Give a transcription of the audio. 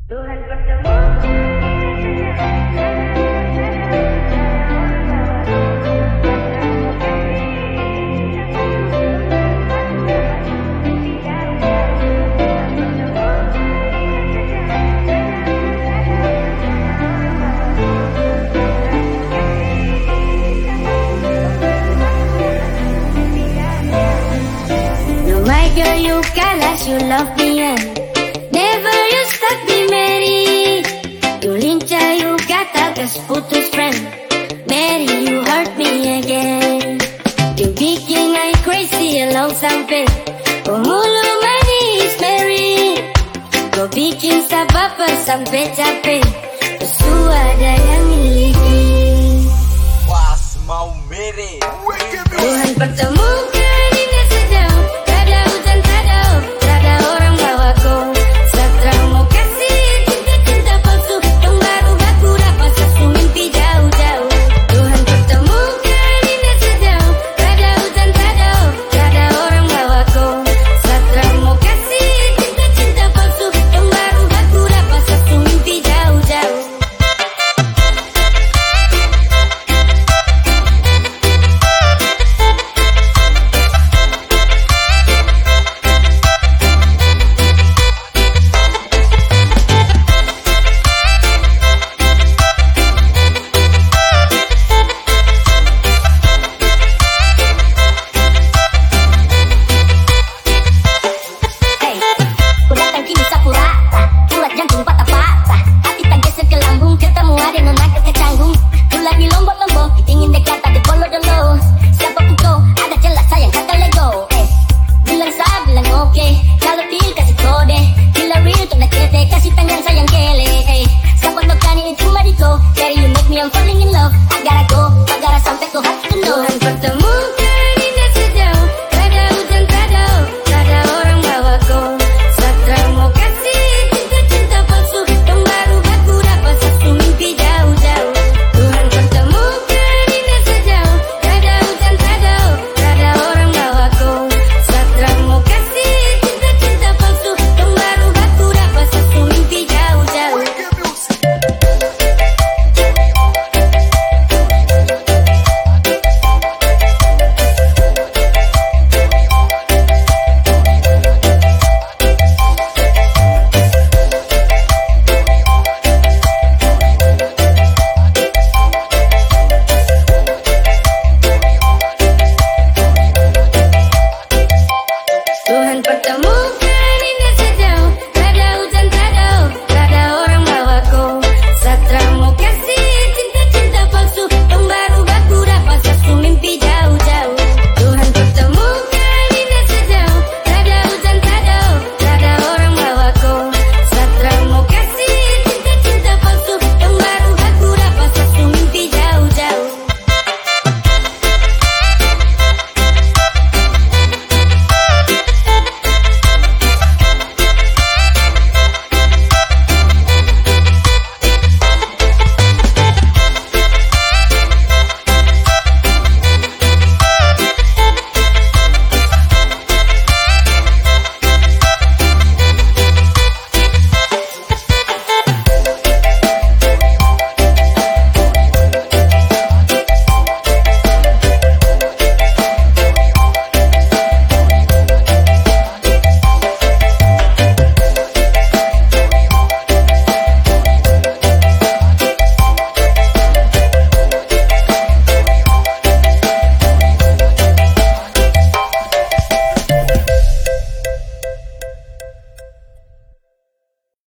Tuhan bertemu. No, my girl, you gallas, you love me and never you stop me, Mary. You lincha, you gata, cause putus friend. Mary, you hurt me again. You bikin I crazy along sampai pemulu manis, Mary. Kau bikin saya baper sampai capek. Lesu ada yang miliki. Pas mau Mary. Tuhan bertemu.